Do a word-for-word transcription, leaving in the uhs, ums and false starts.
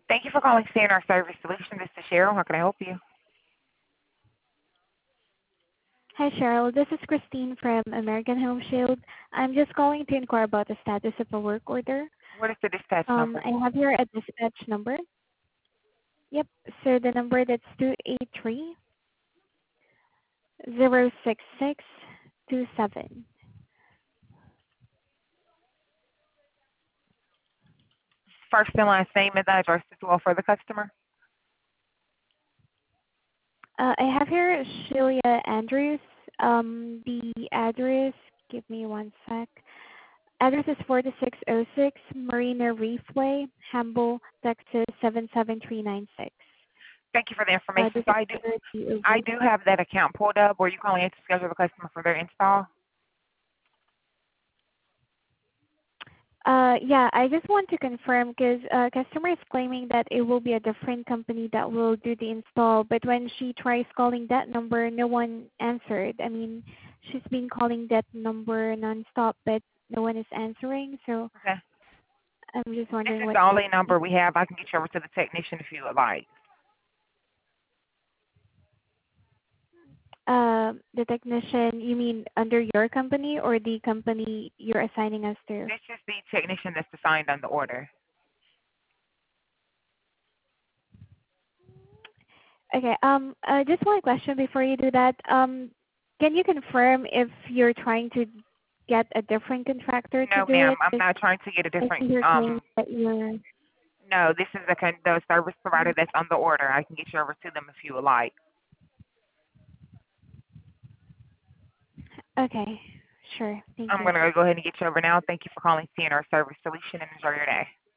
Thank you for calling C N R Service Solution. This is Cheryl. How can I help you? Hi, Cheryl. This is Christine from American Home Shield. I'm just calling to inquire about the status of a work order. What is the dispatch Um, number? I have here a dispatch number. Yep. So the number that's two eight three zero six six two seven. First and last name and the address as well for the customer. Uh, I have here Shelia Andrews. Um, the address, give me one sec. Address is forty-six oh six Marina Reef Way, Hamble, Texas seven seven three nine six. Thank you for the Uh, information. this So is I do, for the I do have that account pulled up. Were you calling in to schedule the customer for their install? Uh, yeah, I just want to confirm because uh, customer is claiming that it will be a different company that will do the install, but when she tries calling that number, no one answered. I mean, she's been calling that number nonstop, but no one is answering. So Okay. I'm just This wondering is what the what only number we have. I can get you over to the technician if you would like. uh, the technician. You mean under your company or the company you're assigning us to? This is the technician that's assigned on the order. Okay. Um. Uh, just one question before you do that. Um. Can you confirm if you're trying to get a different contractor to No, do ma'am. it? I'm 'Cause not trying to get a I different. see you're Um, saying that you're. no, this is the con- the service provider that's on the order. I can get you over to them if you would like. Okay. Sure. Thank I'm you. going to go ahead and get you over now. Thank you for calling C N R Service Solution and enjoy your day.